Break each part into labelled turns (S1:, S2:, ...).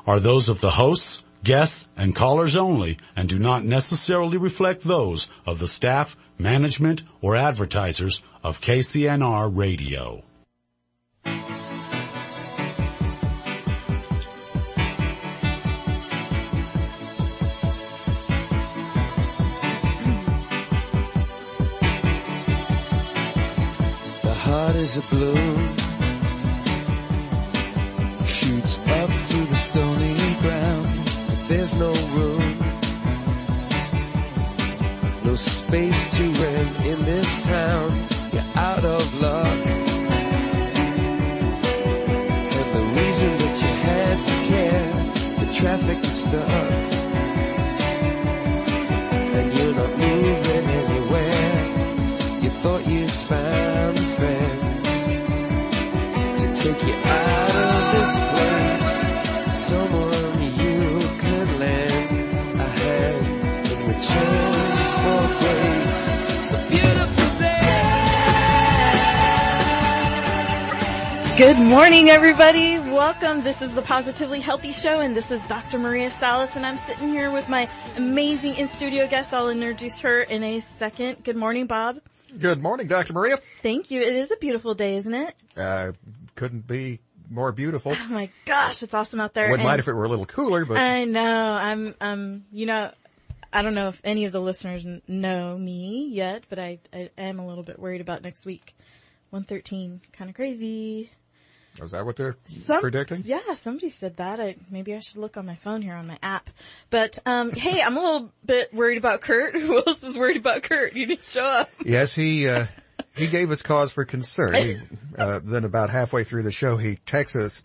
S1: are those of the hosts, guests, and callers only and do not necessarily reflect those of the staff, management, or advertisers of KCNR Radio.
S2: Heart is a balloon, shoots up through the stony ground. There's no room, no space to rent in this town. You're out of luck, and the reason that you had to care, the traffic is stuck, and you're not moving anywhere. You thought you'd found a friend to take you out of this place, someone you could lend a hand in return for grace. It's a beautiful day.
S3: Good morning, everybody. Welcome. This is the Positively Healthy Show, and this is Dr. Maria Salas, and I'm sitting here with my amazing in-studio guest. I'll introduce her in a second. Good morning, Bob.
S4: Good morning, Dr. Maria.
S3: Thank you. It is a beautiful day, isn't it?
S4: Couldn't be more beautiful.
S3: Oh my gosh, it's awesome out there.
S4: Wouldn't mind if it were a little cooler, but
S3: I know. I'm I don't know if any of the listeners know me yet, but I am a little bit worried about next week. 113, kind of crazy.
S4: is that what they're predicting?
S3: Yeah, somebody said that. Maybe I should look on my phone here on my app. But, hey, I'm a little bit worried about Kurt. Who else is worried about Kurt? You didn't show up.
S4: Yes, he gave us cause for concern. Then about halfway through the show, he texts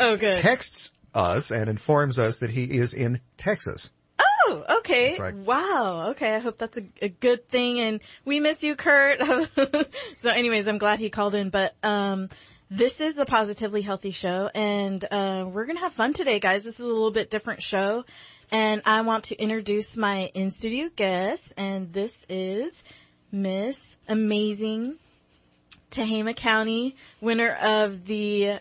S4: us and informs us that he is in Texas.
S3: Oh, okay.
S4: Right.
S3: Wow. Okay. I hope that's a good thing. And we miss you, Kurt. So anyways, I'm glad he called in. But, this is the Positively Healthy Show, and we're going to have fun today, guys. This is a little bit different show, and I want to introduce my in-studio guest, and this is Miss Amazing Tehama County, winner of the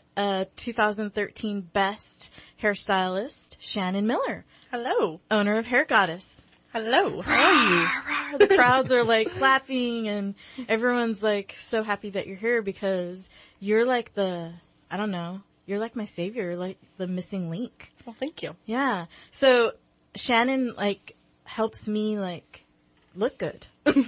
S3: 2013 Best Hairstylist, Shannon Miller.
S5: Hello.
S3: Owner of Hair Goddess.
S5: Hello.
S3: How are you? The crowds are like clapping, and everyone's like so happy that you're here because you're like you're like my savior, like the missing link.
S5: Well, thank you.
S3: Yeah. So Shannon helps me look good.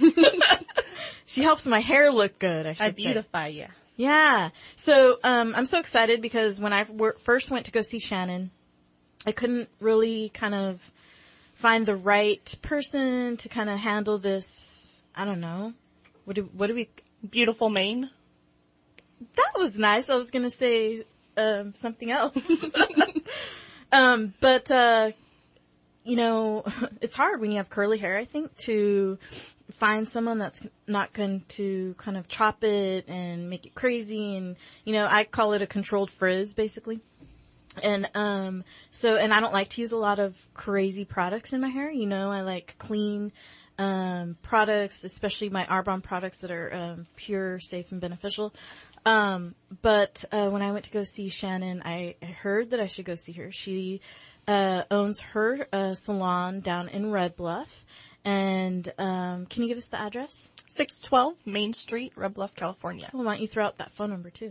S3: She helps my hair look good, I should say.
S5: I beautify you.
S3: Yeah. So, I'm so excited because when I first went to go see Shannon, I couldn't really kind of find the right person to kind of handle this. I don't know. What do we?
S5: Beautiful mane.
S3: That was nice. I was gonna say something else. But it's hard when you have curly hair, I think, to find someone that's not going to kind of chop it and make it crazy. And, I call it a controlled frizz, basically. And, and I don't like to use a lot of crazy products in my hair. I like clean, products, especially my Arbonne products that are, pure, safe, and beneficial. But when I went to go see Shannon, I heard that I should go see her. She, owns her, salon down in Red Bluff. And, can you give us the address?
S5: 612 Main Street, Red Bluff, California.
S3: Well, why don't you throw out that phone number too?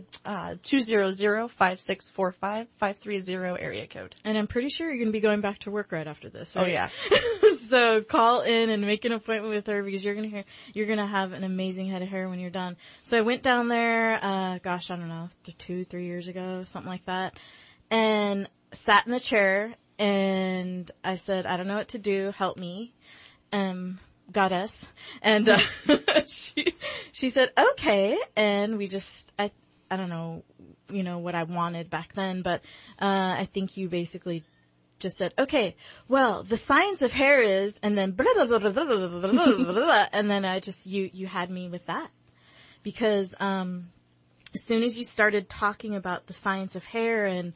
S5: 200-5645-530 area code.
S3: And I'm pretty sure you're going to be going back to work right after this, right?
S5: Oh yeah.
S3: So call in and make an appointment with her because you're going to have an amazing head of hair when you're done. So I went down there, I don't know, 2-3 years ago, something like that, and sat in the chair and I said, I don't know what to do. Help me. Goddess. And, she said, okay. And we just, I don't know, what I wanted back then, but, I think you basically just said, okay, well, the science of hair is, and then blah, blah, blah, blah, blah, blah, blah, blah, blah, and then you had me with that. Because, as soon as you started talking about the science of hair and,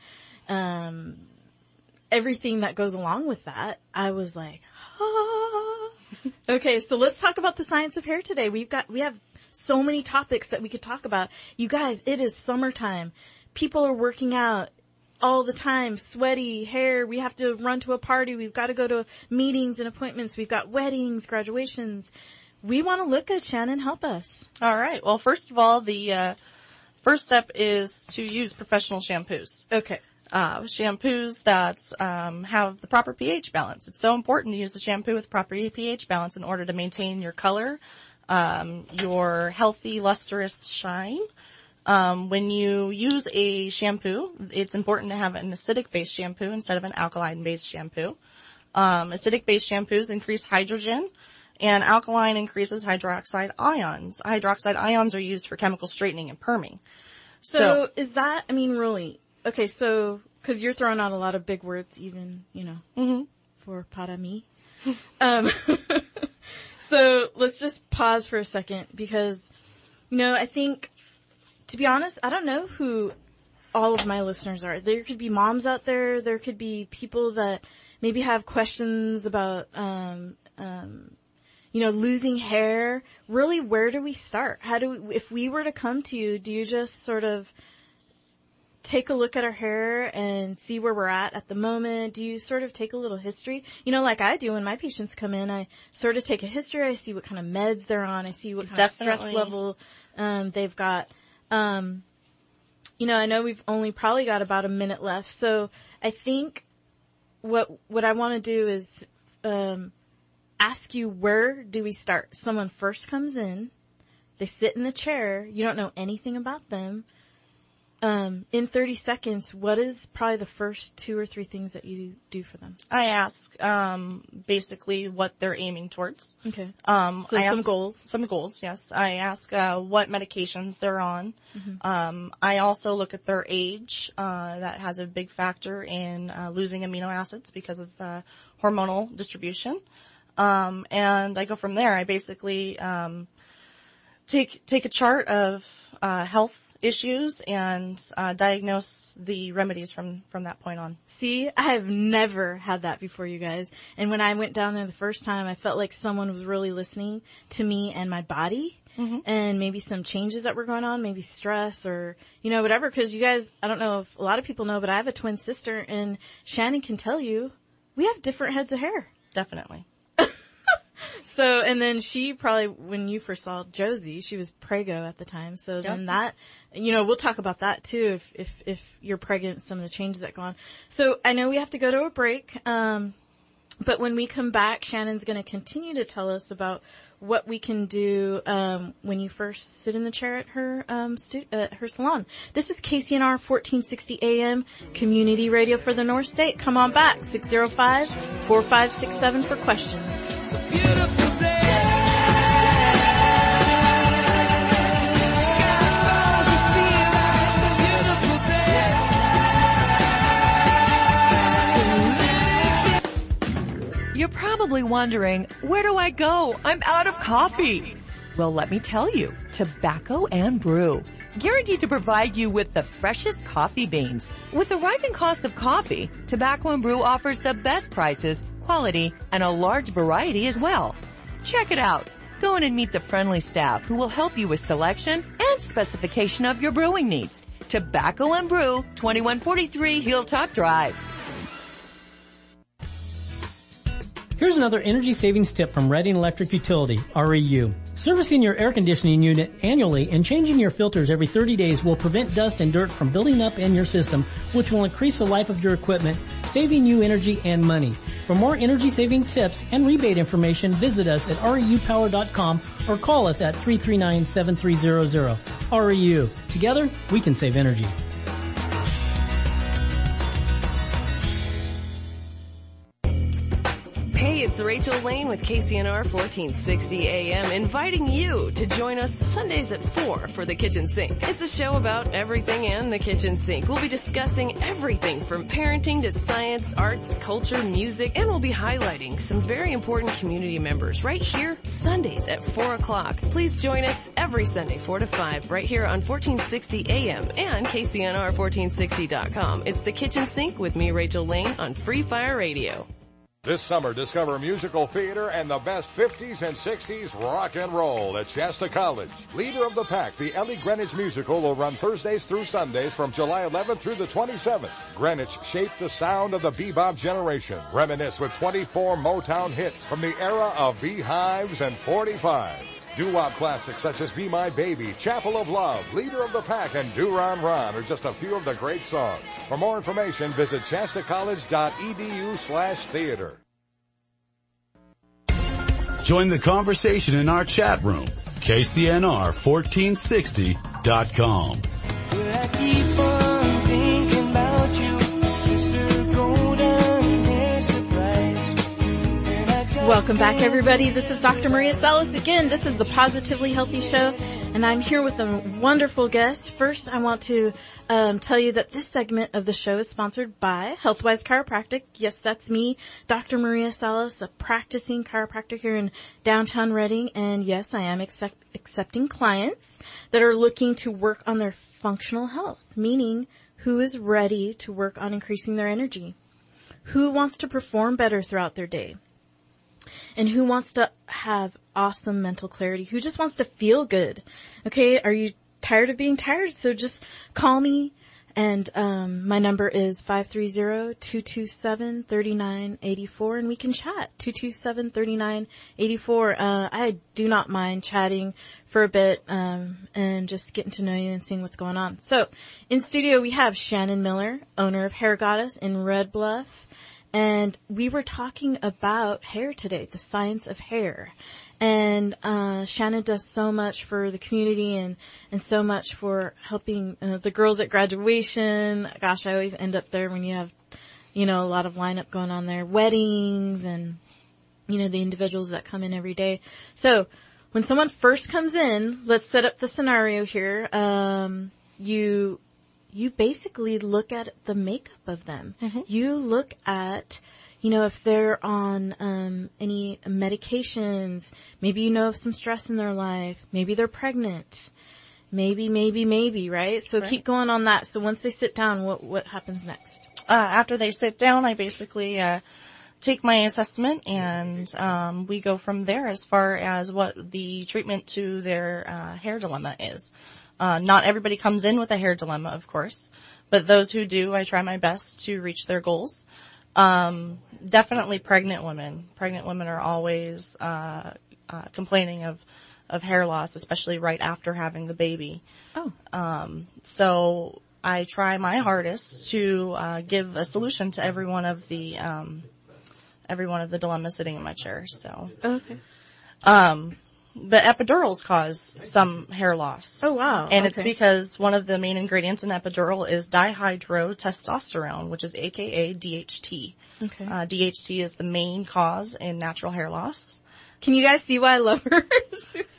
S3: everything that goes along with that, I was like, Okay, so let's talk about the science of hair today. We have so many topics that we could talk about. You guys, it is summertime. People are working out. all the time, sweaty hair. We have to run to a party. We've got to go to meetings and appointments. We've got weddings, graduations. We want to look good, Shannon. Help us.
S5: All right. Well, first of all, the first step is to use professional shampoos.
S3: Okay.
S5: Shampoos that have the proper pH balance. It's so important to use the shampoo with proper pH balance in order to maintain your color, your healthy, lustrous shine. When you use a shampoo, it's important to have an acidic-based shampoo instead of an alkaline-based shampoo. Acidic-based shampoos increase hydrogen, and alkaline increases hydroxide ions. Hydroxide ions are used for chemical straightening and perming.
S3: So is that, I mean, really, okay, so, cause you're throwing out a lot of big words even, for para mí. So let's just pause for a second because, I think, to be honest, I don't know who all of my listeners are. There could be moms out there. There could be people that maybe have questions about, losing hair. Really, where do we start? If we were to come to you, do you just sort of take a look at our hair and see where we're at the moment? Do you sort of take a little history? Like I do when my patients come in, I sort of take a history. I see what kind of meds they're on. I see what kind of stress level, they've got. I know we've only probably got about a minute left. So I think what I want to do is, ask you, where do we start? Someone first comes in, they sit in the chair, you don't know anything about them. In 30 seconds, what is probably the first 2 or 3 things that you do for them?
S5: I ask, basically what they're aiming towards.
S3: Okay.
S5: So
S3: some goals.
S5: Some goals, yes. I ask, what medications they're on. Mm-hmm. I also look at their age. That has a big factor in, losing amino acids because of, hormonal distribution. And I go from there. I basically, take a chart of, health issues and diagnose the remedies from that point on.
S3: See, I have never had that before, you guys. And when I went down there the first time, I felt like someone was really listening to me and my body, and maybe some changes that were going on, maybe stress or, whatever. Cause you guys, I don't know if a lot of people know, but I have a twin sister, and Shannon can tell you, we have different heads of hair.
S5: Definitely.
S3: So, and then she probably, when you first saw Josie, she was prego at the time. So then that, we'll talk about that too, if you're pregnant, some of the changes that go on. So I know we have to go to a break. But when we come back, Shannon's going to continue to tell us about what we can do, when you first sit in the chair at her, her salon. This is KCNR 1460 AM, community radio for the North State. Come on back, 605-4567 for questions.
S2: It's a beautiful day. Sky falls, you feel like it's a beautiful day.
S6: You're probably wondering, where do I go? I'm out of coffee. Well, let me tell you, Tobacco and Brew. Guaranteed to provide you with the freshest coffee beans. With the rising cost of coffee, Tobacco and Brew offers the best prices, quality, and a large variety as well. Check it out. Go in and meet the friendly staff who will help you with selection and specification of your brewing needs. Tobacco and Brew, 2143 Hilltop Drive.
S7: Here's another energy savings tip from Reading Electric Utility, REU. Servicing your air conditioning unit annually and changing your filters every 30 days will prevent dust and dirt from building up in your system, which will increase the life of your equipment, saving you energy and money. For more energy-saving tips and rebate information, visit us at reupower.com or call us at 339-7300. REU. Together, we can save energy.
S8: Hey, it's Rachel Lane with KCNR 1460 AM, inviting you to join us Sundays at 4 for The Kitchen Sink. It's a show about everything and the kitchen sink. We'll be discussing everything from parenting to science, arts, culture, music, and we'll be highlighting some very important community members right here Sundays at 4 o'clock. Please join us every Sunday 4 to 5 right here on 1460 AM and KCNR1460.com. It's The Kitchen Sink with me, Rachel Lane, on Free Fire Radio.
S9: This summer, discover musical theater and the best 50s and 60s rock and roll at Shasta College. Leader of the Pack, the Ellie Greenwich musical will run Thursdays through Sundays from July 11th through the 27th. Greenwich shaped the sound of the bebop generation. Reminisce with 24 Motown hits from the era of beehives and 45s. Doo-wop classics such as Be My Baby, Chapel of Love, Leader of the Pack, and Do-Ron Ron are just a few of the great songs. For more information, visit shastacollege.edu/theater.
S1: Join the conversation in our chat room, KCNR1460.com.
S3: Welcome back, everybody. This is Dr. Maria Salas again. This is the Positively Healthy Show, and I'm here with a wonderful guest. First, I want to tell you that this segment of the show is sponsored by Healthwise Chiropractic. Yes, that's me, Dr. Maria Salas, a practicing chiropractor here in downtown Reading, and yes, I am accepting clients that are looking to work on their functional health, meaning who is ready to work on increasing their energy, who wants to perform better throughout their day, and who wants to have awesome mental clarity, who just wants to feel good. Okay, are you tired of being tired? So just call me, and my number is 530-227-3984, and we can chat, 227-3984. I do not mind chatting for a bit and just getting to know you and seeing what's going on. So in studio we have Shannon Miller, owner of Hair Goddess in Red Bluff. And we were talking about hair today, the science of hair. And Shannon does so much for the community and so much for helping the girls at graduation. Gosh, I always end up there when you have, a lot of lineup going on there. Weddings and, the individuals that come in every day. So when someone first comes in, let's set up the scenario here. You basically look at the makeup of them. Mm-hmm. You look at, if they're on any medications, maybe of some stress in their life, maybe they're pregnant, maybe, right? So Keep going on that. So once they sit down, what happens next?
S5: After they sit down, I basically take my assessment and we go from there as far as what the treatment to their hair dilemma is. Not everybody comes in with a hair dilemma, of course, but those who do, I try my best to reach their goals. Definitely pregnant women. Pregnant women are always, complaining of hair loss, especially right after having the baby.
S3: Oh.
S5: So I try my hardest to, give a solution to every one of the dilemmas sitting in my chair, so.
S3: Okay.
S5: But epidurals cause some hair loss.
S3: Oh, wow.
S5: And It's because one of the main ingredients in epidural is dihydrotestosterone, which is AKA DHT.
S3: Okay.
S5: DHT is the main cause in natural hair loss.
S3: Can you guys see why I love her? This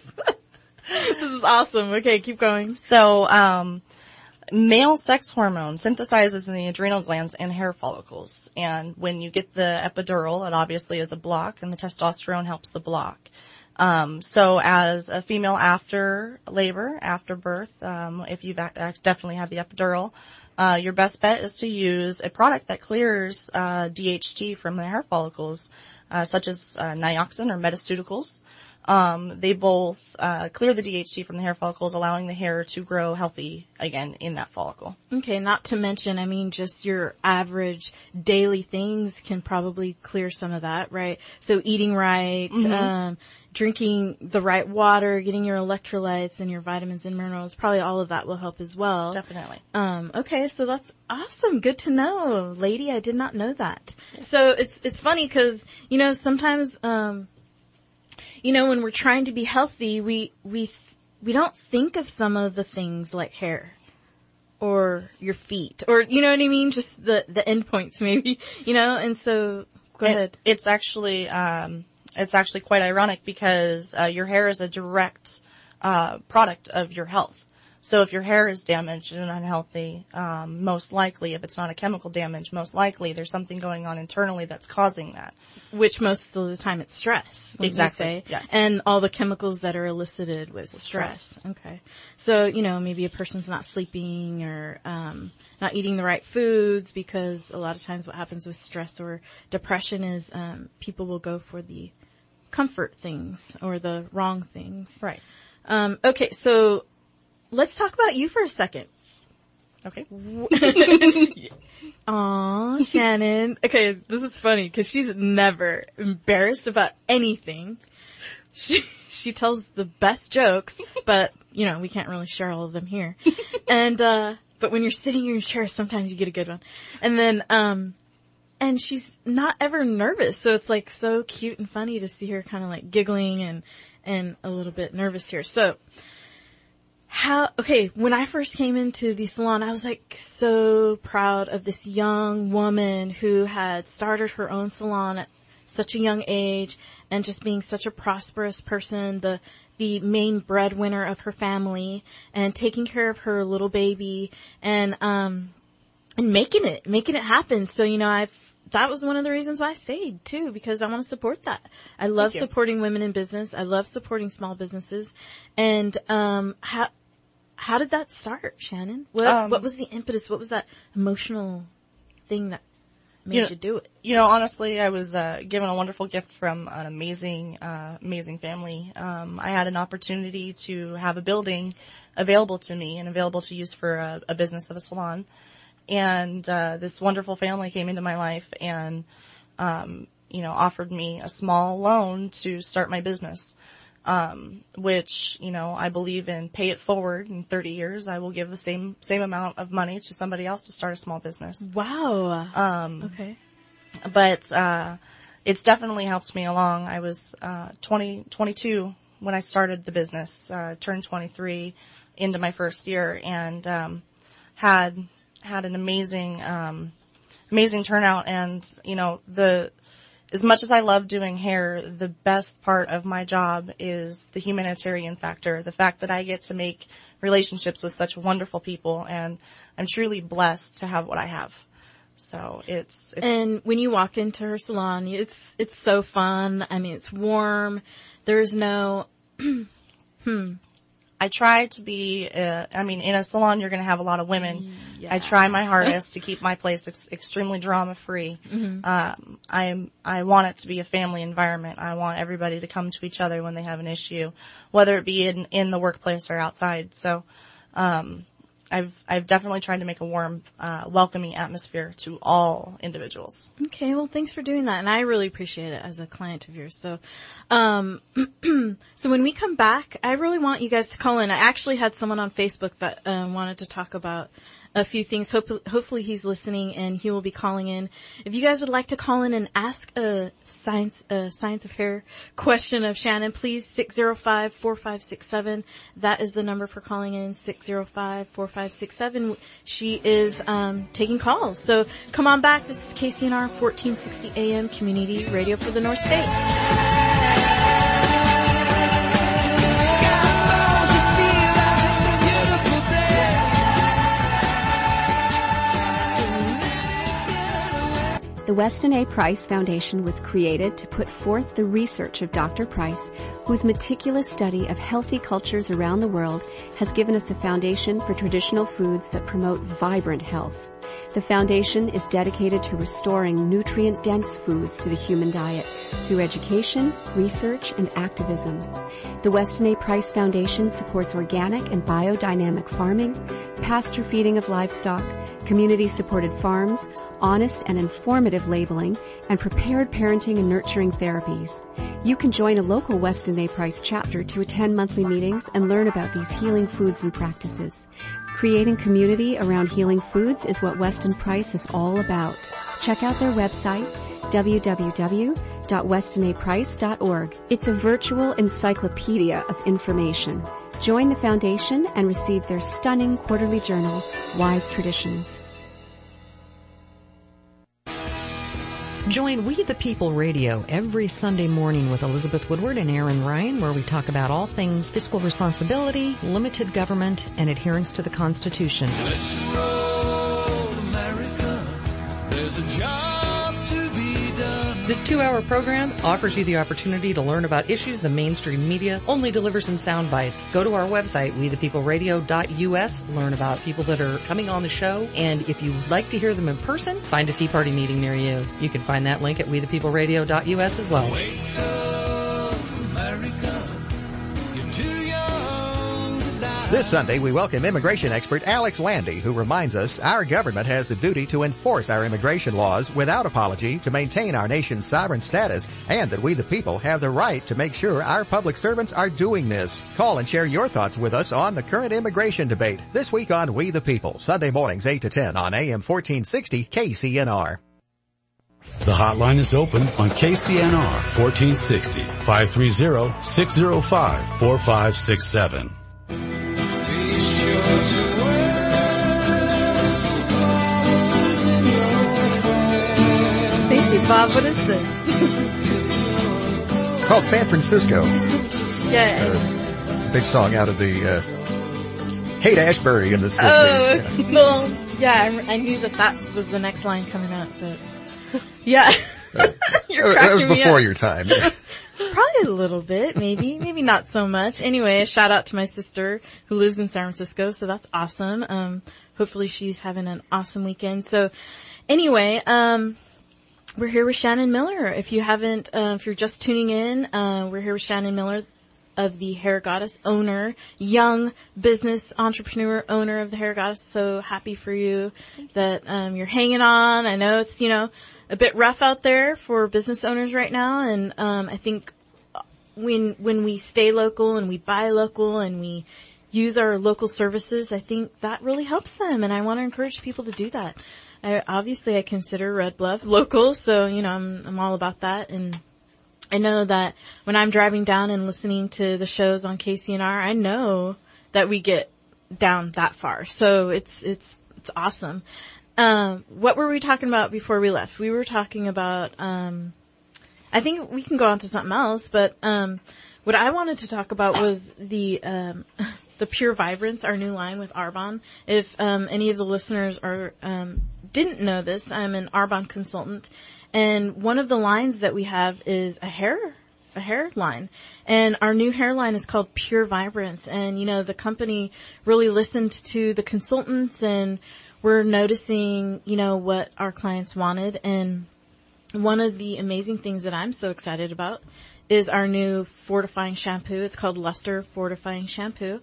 S3: is awesome. Okay, keep going.
S5: So, male sex hormone synthesizes in the adrenal glands and hair follicles. And when you get the epidural, it obviously is a block, and the testosterone helps the block. So as a female after labor, after birth, if you've definitely had the epidural, your best bet is to use a product that clears, DHT from the hair follicles, such as, Nioxin or Metaceuticals. They both, clear the DHT from the hair follicles, allowing the hair to grow healthy again in that follicle.
S3: Okay, not to mention, just your average daily things can probably clear some of that, right? So eating right, mm-hmm. Drinking the right water, getting your electrolytes and your vitamins and minerals, probably all of that will help as well.
S5: Definitely.
S3: Okay, so that's awesome. Good to know. Lady, I did not know that. Yes. So it's funny because, sometimes, when we're trying to be healthy, we don't think of some of the things like hair or your feet or, you know what I mean? Just the endpoints maybe, and so go ahead.
S5: It's actually quite ironic because, your hair is a direct, product of your health. So if your hair is damaged and unhealthy, most likely, if it's not a chemical damage, most likely there's something going on internally that's causing that.
S3: Which most of the time it's stress.
S5: Exactly.
S3: Say.
S5: Yes.
S3: And all the chemicals that are elicited with stress. Okay. So, maybe a person's not sleeping or, not eating the right foods, because a lot of times what happens with stress or depression is, people will go for the comfort things or the wrong things.
S5: Right.
S3: Okay. So let's talk about you for a second.
S5: Okay.
S3: Aw, Shannon. Okay, this is funny because she's never embarrassed about anything. She tells the best jokes, but we can't really share all of them here. And but when you're sitting in your chair, sometimes you get a good one. And then and she's not ever nervous, so it's like so cute and funny to see her kind of like giggling and a little bit nervous here. So when I first came into the salon, I was like so proud of this young woman who had started her own salon at such a young age and just being such a prosperous person, the main breadwinner of her family, and taking care of her little baby and making it happen. So, that was one of the reasons why I stayed too, because I want to support that. I love supporting women in business. I love supporting small businesses. And, how did that start, Shannon? What was the impetus? What was that emotional thing that made you do it?
S5: Honestly, I was given a wonderful gift from an amazing family. I had an opportunity to have a building available to me and available to use for a business of a salon. And this wonderful family came into my life and offered me a small loan to start my business. Which, I believe in pay it forward. In 30 years, I will give the same amount of money to somebody else to start a small business.
S3: Wow. Okay.
S5: But, it's definitely helped me along. I was, 22 when I started the business, turned 23 into my first year and, had an amazing turnout. And, as much as I love doing hair, the best part of my job is the humanitarian factor, the fact that I get to make relationships with such wonderful people, and I'm truly blessed to have what I have. So it's
S3: And when you walk into her salon, it's so fun. I mean, it's warm. There's no
S5: I try to be, in a salon you're going to have a lot of women. Yeah. I try my hardest to keep my place extremely drama free. Mm-hmm. I want it to be a family environment. I want everybody to come to each other when they have an issue, whether it be in the workplace or outside. So, I've definitely tried to make a warm, welcoming atmosphere to all individuals.
S3: Okay, well, thanks for doing that, and I really appreciate it as a client of yours. So, so when we come back, I really want you guys to call in. I actually had someone on Facebook that wanted to talk about a few things. Hopefully he's listening and he will be calling in. If you guys would like to call in and ask a science of hair question of Shannon, please 605-4567. That is the number for calling in, 605-4567. She is taking calls. So come on back. This is KCNR 1460 AM Community Radio for the North State.
S10: The Weston A. Price Foundation was created to put forth the research of Dr. Price, whose meticulous study of healthy cultures around the world has given us a foundation for traditional foods that promote vibrant health. The foundation is dedicated to restoring nutrient-dense foods to the human diet through education, research, and activism. The Weston A. Price Foundation supports organic and biodynamic farming, pasture feeding of livestock, community-supported farms, honest and informative labeling, and prepared parenting and nurturing therapies. You can join a local Weston A. Price chapter to attend monthly meetings and learn about these healing foods and practices. Creating community around healing foods is what Weston Price is all about. Check out their website, www.westonaprice.org. It's a virtual encyclopedia of information. Join the foundation and receive their stunning quarterly journal, Wise Traditions.
S11: Join We the People Radio every Sunday morning with Elizabeth Woodward and Aaron Ryan, where we talk about all things fiscal responsibility, limited government, and adherence to the Constitution.
S2: Let's roll, America. There's a job to be done.
S12: This 2-hour program offers you the opportunity to learn about issues the mainstream media only delivers in sound bites. Go to our website, wethepeopleradio.us, learn about people that are coming on the show, and if you'd like to hear them in person, find a Tea Party meeting near you. You can find that link at wethepeopleradio.us as well.
S2: Wake up, America. You're too young to die.
S4: This Sunday, we welcome immigration expert Alex Landy, who reminds us our government has the duty to enforce our immigration laws without apology to maintain our nation's sovereign status, and that we the people have the right to make sure our public servants are doing this. Call and share your thoughts with us on the current immigration debate this week on We the People, Sunday mornings 8 to 10 on AM 1460 KCNR.
S1: The hotline is open on KCNR 1460, 530-605-4567.
S3: Thank you, Bob. What is this?
S4: Called San Francisco.
S3: Yeah.
S4: Big song out of the Haight Ashbury in the 60s.
S3: Oh, well, yeah, I knew that was the next line coming out, but yeah. You're
S4: that was
S3: cracking me
S4: before
S3: up.
S4: your time.
S3: Probably a little bit, maybe not so much. Anyway, a shout out to my sister who lives in San Francisco, so that's awesome. Hopefully she's having an awesome weekend. So anyway, we're here with Shannon Miller. If you haven't, if you're just tuning in, we're here with Shannon Miller of the Hair Goddess, owner, young business entrepreneur owner of the Hair Goddess. So happy for you that, you're hanging on. I know it's, a bit rough out there for business owners right now. And, I think when we stay local and we buy local and we use our local services, I think that really helps them. And I want to encourage people to do that. I consider Red Bluff local. So, I'm all about that. And I know that when I'm driving down and listening to the shows on KCNR, I know that we get down that far. So it's awesome. What were we talking about before we left? We were talking about, I think we can go on to something else, but, what I wanted to talk about was the Pure Vibrance, our new line with Arbonne. If, any of the listeners are, didn't know this, I'm an Arbonne consultant, and one of the lines that we have is a hair line. And our new hairline is called Pure Vibrance. And, the company really listened to the consultants, and we're noticing, what our clients wanted. And one of the amazing things that I'm so excited about is our new fortifying shampoo. It's called Luster Fortifying Shampoo.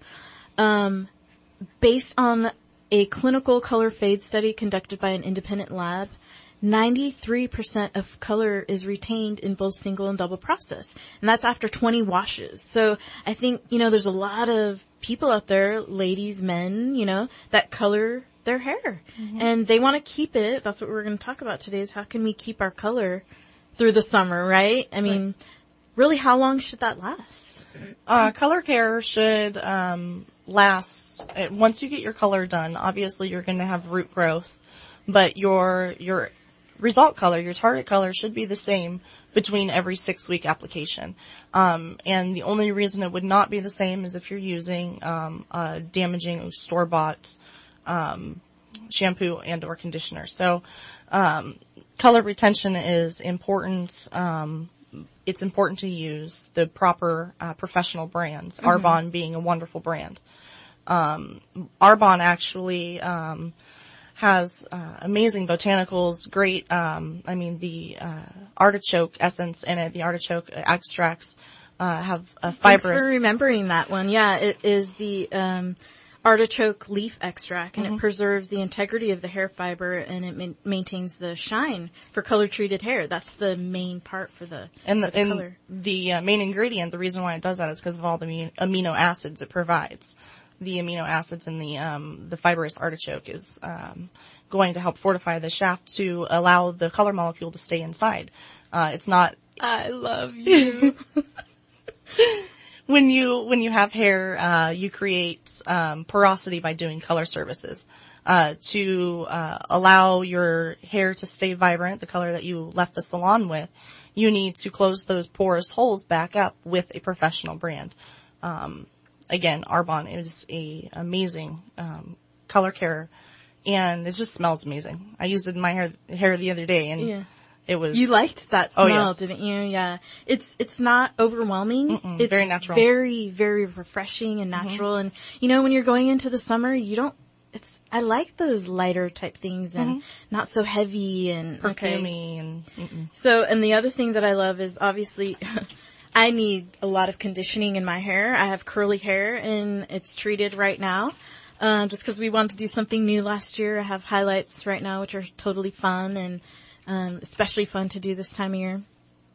S3: Based on a clinical color fade study conducted by an independent lab, 93% of color is retained in both single and double process. And that's after 20 washes. So I think, there's a lot of people out there, ladies, men, that color their hair. Mm-hmm. And they want to keep it. That's what we're going to talk about today, is how can we keep our color through the summer, right? I mean, really, how long should that last?
S5: Color care should last. Once you get your color done, obviously you're going to have root growth, but your result color, your target color, should be the same between every 6-week application. And the only reason it would not be the same is if you're using damaging store-bought shampoo and or conditioner. So color retention is important. It's important to use the proper professional brands, mm-hmm. Arbonne being a wonderful brand. Arbonne actually has amazing botanicals, great, the artichoke essence in it, the artichoke extracts have a fibrous.
S3: Thanks for remembering that one. Yeah, it is the artichoke leaf extract, and mm-hmm. it preserves the integrity of the hair fiber, and it maintains the shine for color treated hair. That's the main part for the color.
S5: The main ingredient, the reason why it does that is because of all the amino acids it provides. The amino acids in the fibrous artichoke is going to help fortify the shaft to allow the color molecule to stay inside. It's not.
S3: I love you.
S5: When you have hair, you create porosity by doing color services. to allow your hair to stay vibrant, the color that you left the salon with, you need to close those porous holes back up with a professional brand. Again, Arbonne is a amazing color care, and it just smells amazing. I used it in my hair the other day, and it was.
S3: You liked that smell,
S5: yes.
S3: didn't you? Yeah. It's not overwhelming. It's
S5: very natural.
S3: Very, very refreshing and natural. And you know, when you're going into the summer, I like those lighter type things and not so heavy and
S5: perfumey and.
S3: So, and the other thing that I love is obviously. I need a lot of conditioning in my hair. I have curly hair and it's treated right now. Just cause we wanted to do something new last year. I have highlights right now, which are totally fun and, especially fun to do this time of year.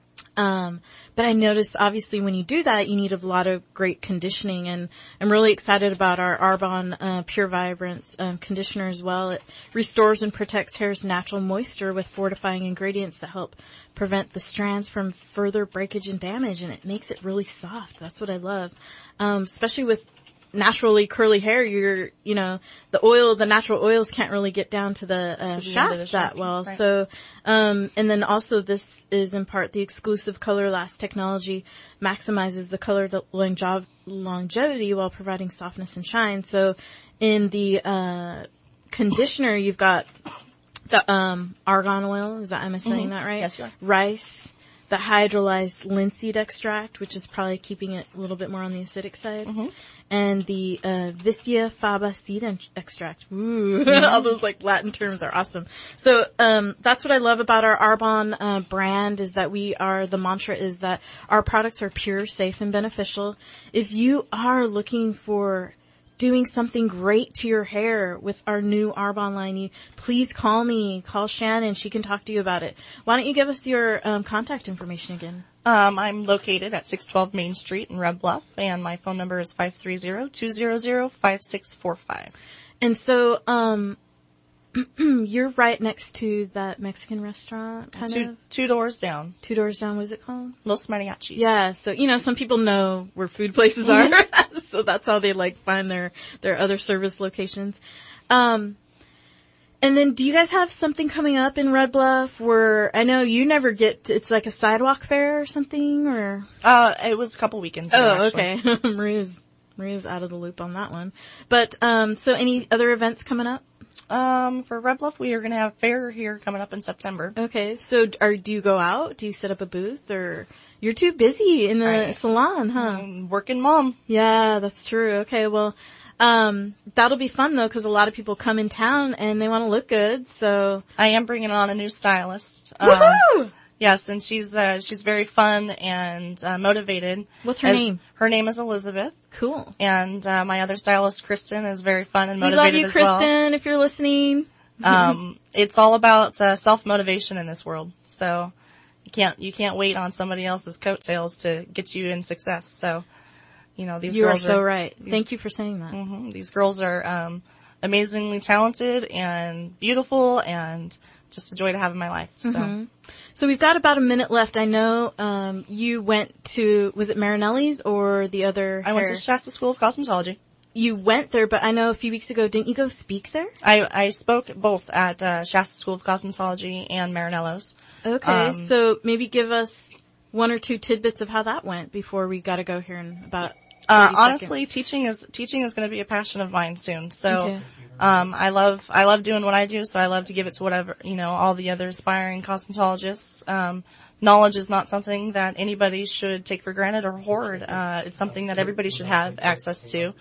S3: But I noticed obviously when you do that, you need a lot of great conditioning, and I'm really excited about our Arbonne, Pure Vibrance, conditioner as well. It restores and protects hair's natural moisture with fortifying ingredients that help prevent the strands from further breakage and damage, and it makes it really soft. That's what I love. Especially with naturally curly hair, the natural oils can't really get down to the shaft that well. Right. So, and then also this is in part the exclusive Color Last technology maximizes the color longevity while providing softness and shine. So in the, conditioner, you've got the, argan oil. Am I saying that right?
S5: Yes, you are.
S3: Rice. The hydrolyzed linseed extract, which is probably keeping it a little bit more on the acidic side. And the Vicia faba seed extract. Ooh, all those like Latin terms are awesome. So that's what I love about our Arbonne brand, is that the mantra is that our products are pure, safe, and beneficial. If you are looking for doing something great to your hair with our new Arbonne line, please call Shannon. She can talk to you about it. Why don't you give us your contact information again?
S5: I'm located at 612 Main Street in Red Bluff, and my phone number is 530-200-5645.
S3: And so, you're right next to that Mexican restaurant,
S5: two doors down.
S3: 2 doors down, what is it called?
S5: Los Mariachis.
S3: Yeah, so, some people know where food places are, so that's how they find their other service locations. And then do you guys have something coming up in Red Bluff where, I know you never it's like a sidewalk fair or something, or?
S5: It was a couple weekends ago,
S3: actually. Okay. Maria's out of the loop on that one. But, so any other events coming up?
S5: For Red Bluff, we are going to have a fair here coming up in September.
S3: Okay. So do you go out? Do you set up a booth, or you're too busy in the salon, huh?
S5: Working mom.
S3: Yeah, that's true. Okay. Well, that'll be fun though, cause a lot of people come in town and they want to look good. So
S5: I am bringing on a new stylist.
S3: Woohoo!
S5: Yes, and she's very fun and motivated.
S3: What's her name?
S5: Her name is Elizabeth.
S3: Cool.
S5: And my other stylist, Kristen, is very fun and motivated as well.
S3: We love you, Kristen, if you're listening.
S5: It's all about self-motivation in this world. So you can't wait on somebody else's coattails to get you in success. So, these
S3: you
S5: girls
S3: are so right. Thank you for saying that.
S5: These girls are amazingly talented and beautiful, and just a joy to have in my life.
S3: So we've got about a minute left. I know you went to, was it Marinelli's or the other?
S5: I went to Shasta School of Cosmetology.
S3: You went there, but I know a few weeks ago, didn't you go speak there?
S5: I spoke both at Shasta School of Cosmetology and Marinello's.
S3: Okay, so maybe give us one or two tidbits of how that went before we got to go here in about 30
S5: honestly,
S3: seconds.
S5: teaching is going to be a passion of mine soon. So, I love doing what I do, so I love to give it to whatever, all the other aspiring cosmetologists. Knowledge is not something that anybody should take for granted or hoard. It's something that everybody should have access to.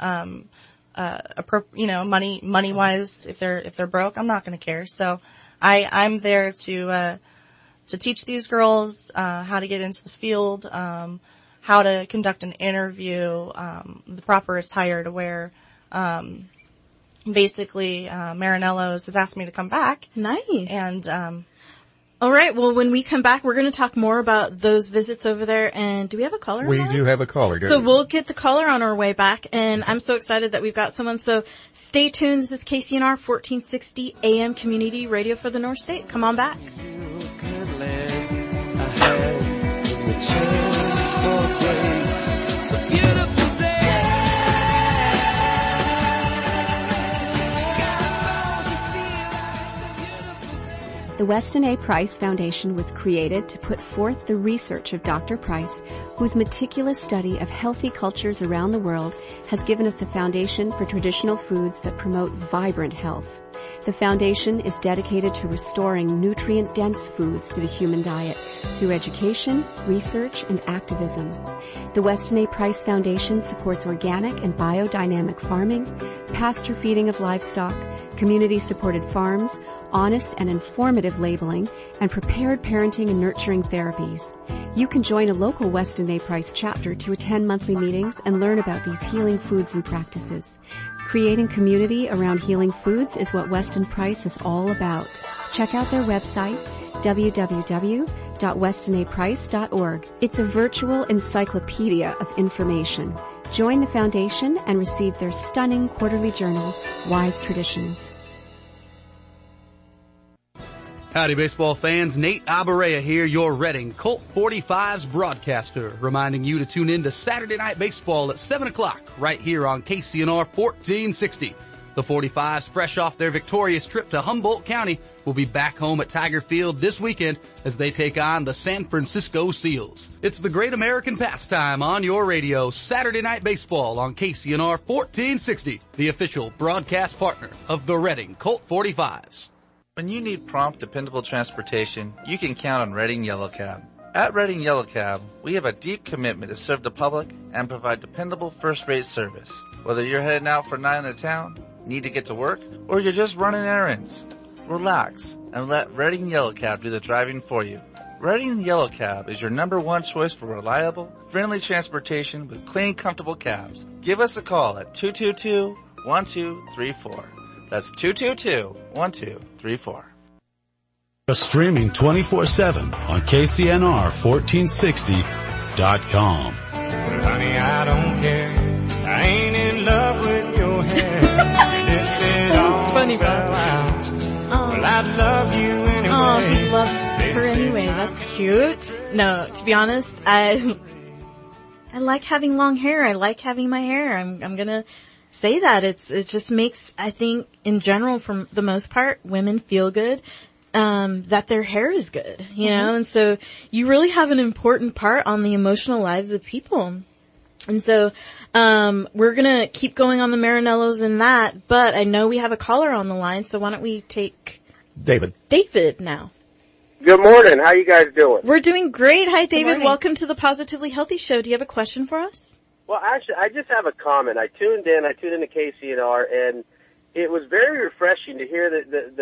S5: Money wise, if they're broke, I'm not going to care. So, I'm there to teach these girls, how to get into the field, how to conduct an interview, the proper attire to wear. Basically, Marinello's has asked me to come back.
S3: Nice.
S5: And,
S3: all right. Well, when we come back, we're going to talk more about those visits over there. And do we have a caller?
S13: We do have a caller.
S3: So we'll get the caller on our way back. And I'm so excited that we've got someone. So stay tuned. This is KCNR 1460 AM Community Radio for the North State. Come on back.
S2: It's a beautiful day. Sky
S10: Weston A. Price Foundation was created to put forth the research of Dr. Price, whose meticulous study of healthy cultures around the world has given us a foundation for traditional foods that promote vibrant health. The foundation is dedicated to restoring nutrient-dense foods to the human diet through education, research, and activism. The Weston A. Price Foundation supports organic and biodynamic farming, pasture feeding of livestock, community-supported farms, honest and informative labeling, and prepared parenting and nurturing therapies. You can join a local Weston A. Price chapter to attend monthly meetings and learn about these healing foods and practices. Creating community around healing foods is what Weston Price is all about. Check out their website, www.westonaprice.org. It's a virtual encyclopedia of information. Join the foundation and receive their stunning quarterly journal, Wise Traditions.
S13: Howdy, baseball fans. Nate Abarea here, your Reading Colt 45's broadcaster, reminding you to tune in to Saturday Night Baseball at 7 o'clock right here on KCNR 1460. The 45s, fresh off their victorious trip to Humboldt County, will be back home at Tiger Field this weekend as they take on the San Francisco Seals. It's the great American pastime on your radio, Saturday Night Baseball on KCNR 1460, the official broadcast partner of the Reading Colt 45s.
S14: When you need prompt, dependable transportation, you can count on Reading Yellow Cab. At Reading Yellow Cab, we have a deep commitment to serve the public and provide dependable first-rate service. Whether you're heading out for a night in the town, need to get to work, or you're just running errands, relax and let Reading Yellow Cab do the driving for you. Reading Yellow Cab is your #1 choice for reliable, friendly transportation with clean, comfortable cabs. Give us a call at 222-1234. That's 222-1234.
S1: Streaming 24/7 on KCNR1460.com.
S2: Well, honey, I don't care. I ain't in love with your hair. That's funny, bro. Well, I love you anyway.
S3: Oh, he loved her anyway. That's cute. No, to be honest, I like having long hair. I like having my hair. I'm gonna say that. It just makes, I think, in general, for the most part, women feel good, that their hair is good, you know, and so you really have an important part on the emotional lives of people. And so, we're gonna keep going on the Marinellos and that, but I know we have a caller on the line, so why don't we take David now.
S15: Good morning. How you guys doing?
S3: We're doing great. Hi, David. Welcome to the Positively Healthy Show. Do you have a question for us?
S15: Well, actually, I just have a comment. I tuned into KCNR, and it was very refreshing to hear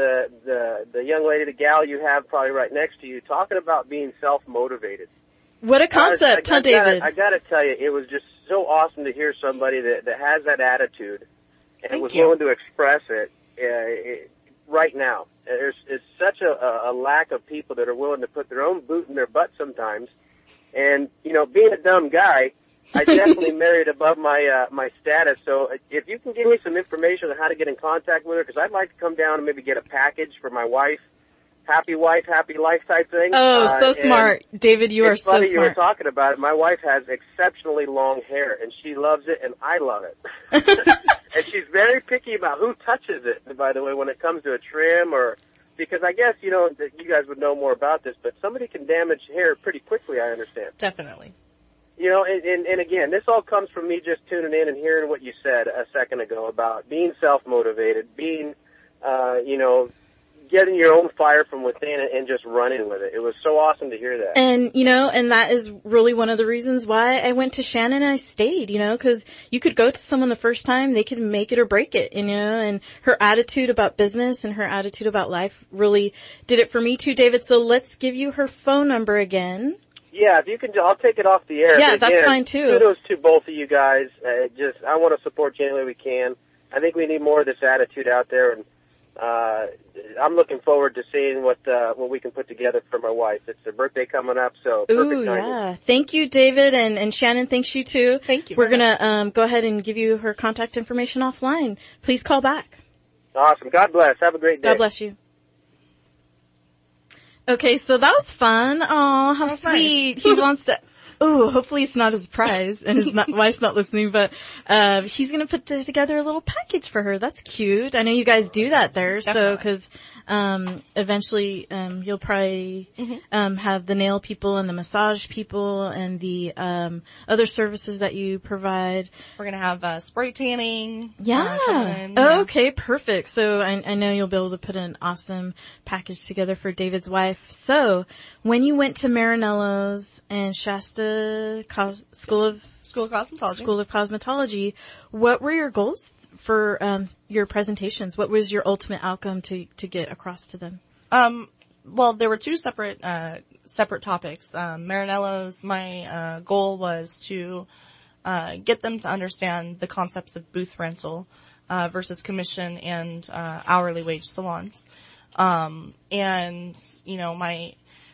S15: the young lady, the gal you have probably right next to you, talking about being self-motivated.
S3: What a concept, huh, David?
S15: I gotta tell you, it was just so awesome to hear somebody that has that attitude and was willing to express it right now. There's such a lack of people that are willing to put their own boot in their butt sometimes. And, you know, being a dumb guy, I definitely married above my status. So if you can give me some information on how to get in contact with her, because I'd like to come down and maybe get a package for my wife, happy life type thing.
S3: Oh, so smart. David, you are so smart.
S15: You were talking about it. My wife has exceptionally long hair, and she loves it, and I love it. And she's very picky about who touches it, by the way, when it comes to a trim or... Because I guess, you know, that you guys would know more about this, but somebody can damage hair pretty quickly, I understand.
S5: Definitely.
S15: You know, and again, this all comes from me just tuning in and hearing what you said a second ago about being self-motivated, being, you know, getting your own fire from within and just running with it. It was so awesome to hear that.
S3: And, you know, and that is really one of the reasons why I went to Shannon and I stayed, you know, because you could go to someone the first time, they could make it or break it, you know, and her attitude about business and her attitude about life really did it for me too, David. So let's give you her phone number again.
S15: Yeah, if you can, I'll take it off the air.
S3: Yeah, that's fine too.
S15: Kudos to both of you guys. I want to support you any way we can. I think we need more of this attitude out there, and I'm looking forward to seeing what we can put together for my wife. It's her birthday coming up, so perfect timing.
S3: Yeah. Thank you, David, and Shannon thanks you too.
S5: Thank you.
S3: We're gonna go ahead and give you her contact information offline. Please call back.
S15: Awesome. God bless. Have a great day.
S3: God bless you. Okay, so that was fun. Oh, how sweet. Nice. He wants to Oh, hopefully it's not a surprise and his wife's not listening, but he's going to put together a little package for her. That's cute. I know you guys do that there. Definitely. So, cause, eventually, you'll probably, have the nail people and the massage people and the, other services that you provide.
S5: We're going to have, spray tanning.
S3: Yeah. Okay, perfect. So I know you'll be able to put an awesome package together for David's wife. So when you went to Marinello's and Shasta School of Cosmetology, what were your goals for your presentations? What was your ultimate outcome to get across to them?
S5: Well, there were two separate topics. Marinello's, my goal was to get them to understand the concepts of booth rental versus commission and hourly wage salons. And you know, my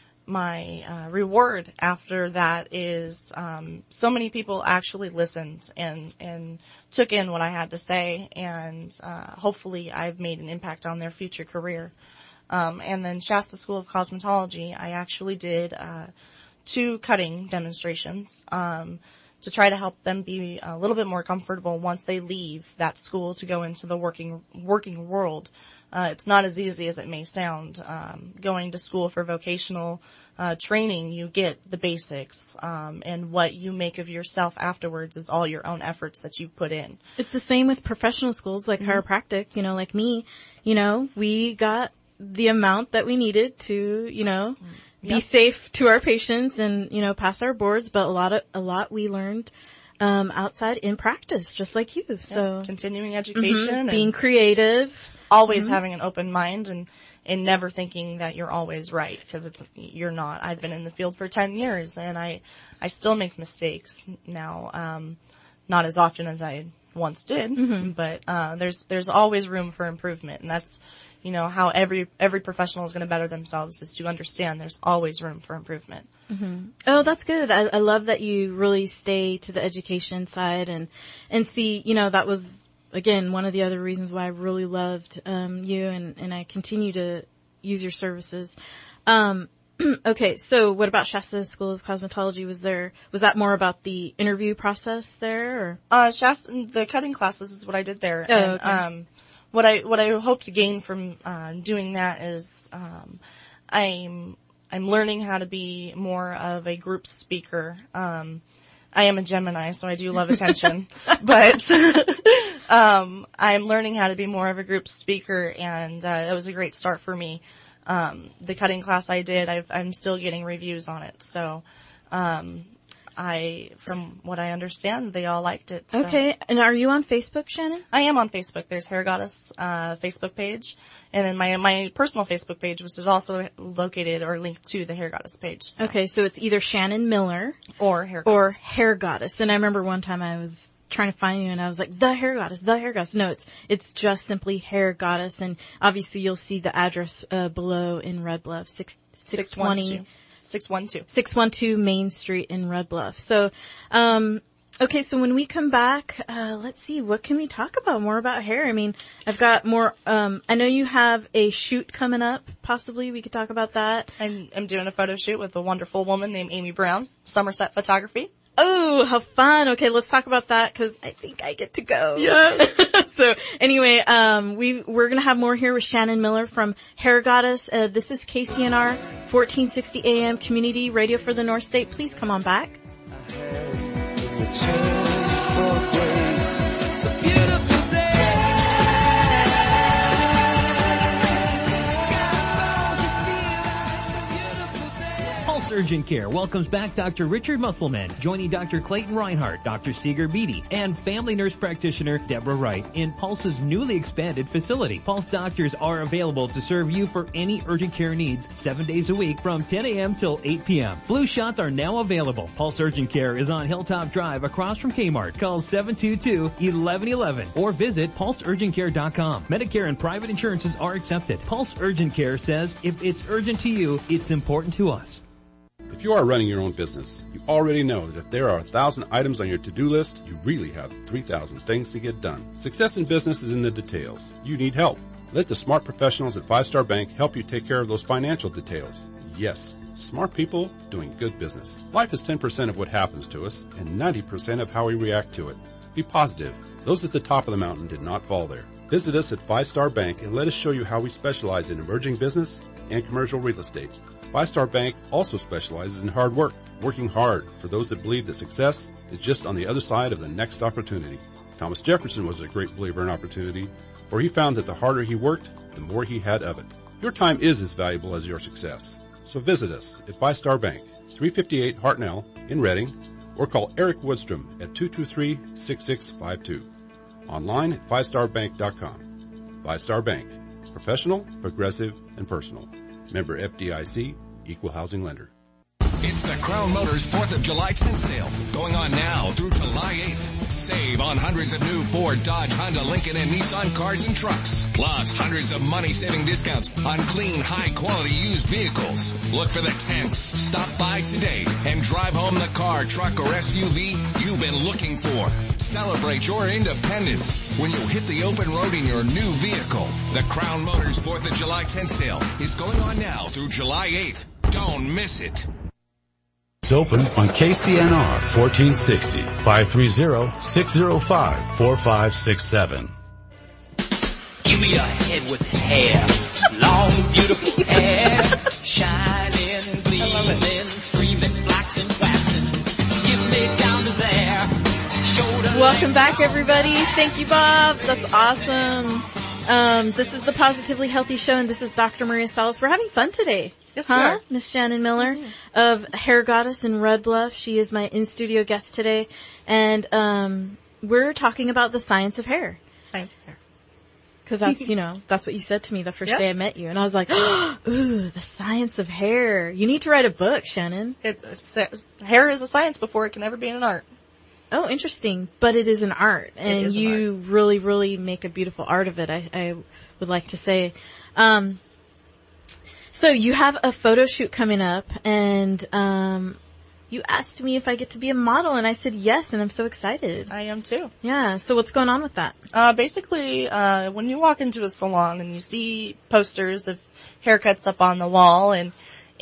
S5: reward after that is so many people actually listened and took in what I had to say, and hopefully I've made an impact on their future career. And then Shasta School of Cosmetology, I actually did 2 cutting demonstrations to try to help them be a little bit more comfortable once they leave that school to go into the working world. It's not as easy as it may sound. Going to school for vocational training, you get the basics, and what you make of yourself afterwards is all your own efforts that you've put in.
S3: It's the same with professional schools like chiropractic, you know, like me, you know, we got the amount that we needed to, you know, be safe to our patients and, you know, pass our boards, but a lot we learned outside in practice, just like you. So
S5: continuing education, and
S3: being creative,
S5: always having an open mind and never thinking that you're always right, because you're not. I've been in the field for 10 years and I still make mistakes now, not as often as I once did, but there's always room for improvement, and that's, you know, how every professional is going to better themselves, is to understand there's always room for improvement.
S3: Oh, that's good. I love that you really stay to the education side and see, you know, that was, again, one of the other reasons why I really loved, you and I continue to use your services. Okay. So what about Shasta School of Cosmetology? Was that more about the interview process there, or?
S5: Shasta, the cutting classes is what I did there.
S3: Oh,
S5: and,
S3: okay.
S5: What I hope to gain from, doing that is, I'm learning how to be more of a group speaker. I am a Gemini, so I do love attention, but, I'm learning how to be more of a group speaker, and, it was a great start for me. The cutting class I did, I'm still getting reviews on it, so, from what I understand, they all liked it. So.
S3: Okay. And are you on Facebook, Shannon?
S5: I am on Facebook. There's Hair Goddess, Facebook page. And then my personal Facebook page, which is also located or linked to the Hair Goddess page. So.
S3: Okay. So it's either Shannon Miller
S5: or Hair Goddess.
S3: And I remember one time I was trying to find you and I was like, the Hair Goddess. No, it's just simply Hair Goddess. And obviously you'll see the address, below in Red Bluff, 612 Main Street in Red Bluff. So, okay, so when we come back, let's see, what can we talk about more about hair? I mean, I've got more, I know you have a shoot coming up, possibly. We could talk about that.
S5: I'm doing a photo shoot with a wonderful woman named Amy Brown, Somerset Photography.
S3: Oh, how fun. Okay, let's talk about that because I think I get to go.
S5: Yes.
S3: So anyway, we're going to have more here with Shannon Miller from Hair Goddess. This is KCNR 1460 AM Community Radio for the North State. Please come on back.
S2: It's a beautiful day.
S16: Pulse Urgent Care welcomes back Dr. Richard Musselman, joining Dr. Clayton Reinhardt, Dr. Seeger Beatty, and family nurse practitioner Deborah Wright in Pulse's newly expanded facility. Pulse doctors are available to serve you for any urgent care needs 7 days a week from 10 a.m. till 8 p.m. Flu shots are now available. Pulse Urgent Care is on Hilltop Drive across from Kmart. Call 722-1111 or visit pulseurgentcare.com. Medicare and private insurances are accepted. Pulse Urgent Care says if it's urgent to you, it's important to us.
S17: If you are running your own business, you already know that if there are 1,000 items on your to-do list, you really have 3,000 things to get done. Success in business is in the details. You need help. Let the smart professionals at Five Star Bank help you take care of those financial details. Yes, Smart people doing good business. Life is 10% of what happens to us and 90% of how we react to it. Be positive. Those at the top of the mountain did not fall there. Visit us at 5 Star Bank and let us show you how we specialize in emerging business and commercial real estate. 5 Star Bank also specializes in hard work, working hard for those that believe that success is just on the other side of the next opportunity. Thomas Jefferson was a great believer in opportunity, for he found that the harder he worked, the more he had of it. Your time is as valuable as your success. So visit us at 5 Star Bank, 358 Hartnell in Reading, or call Eric Woodstrom at 223-6652. Online at 5starbank.com. 5 Star Bank. Professional, progressive, and personal. Member FDIC, Equal Housing Lender.
S18: It's the Crown Motors 4th of July tent sale, going on now through July 8th. Save on hundreds of new Ford, Dodge, Honda, Lincoln, and Nissan cars and trucks. Plus hundreds of money-saving discounts on clean, high-quality used vehicles. Look for the tents. Stop by today and drive home the car, truck, or SUV you've been looking for. Celebrate your independence when you hit the open road in your new vehicle. The Crown Motors 4th of July tent sale is going on now through July 8th. Don't miss it.
S1: It's open on KCNR 1460, 530-605-4567.
S19: Give me a head with hair, long, beautiful hair, shining, gleaming, screaming, flaxing, waxing. Give me down to there.
S3: Welcome back, everybody. Thank you, Bob. That's awesome. This is the Positively Healthy Show, and this is Dr. Maria Salas. We're having fun today.
S5: Yes, we are.
S3: Miss Shannon Miller of Hair Goddess in Red Bluff. She is my in-studio guest today, and we're talking about the science of hair.
S5: Science of hair.
S3: Because that's, that's what you said to me the first day I met you, and I was like, ooh, the science of hair. You need to write a book, Shannon.
S5: Hair is a science before it can ever be an art.
S3: Oh, interesting. But it is an art, and you really, really make a beautiful art of it, I would like to say. So you have a photo shoot coming up, and you asked me if I get to be a model, and I said yes, and I'm so excited.
S5: I am too.
S3: Yeah, so what's going on with that?
S5: Basically, when you walk into a salon and you see posters of haircuts up on the wall, and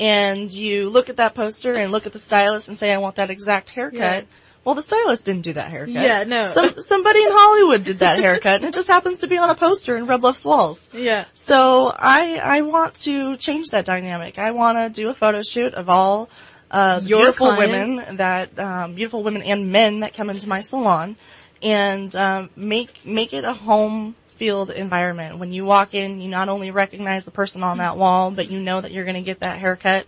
S5: you look at that poster and look at the stylist and say, I want that exact haircut. Yeah. Well, the stylist didn't do that haircut.
S3: Yeah, no.
S5: Somebody in Hollywood did that haircut, and it just happens to be on a poster in Red Bluff's walls.
S3: Yeah.
S5: So I want to change that dynamic. I want to do a photo shoot of all beautiful women beautiful women and men that come into my salon, and make it a home field environment. When you walk in, you not only recognize the person on that wall, but you know that you're going to get that haircut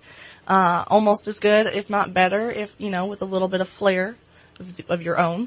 S5: almost as good, if not better, with a little bit of flair of your own.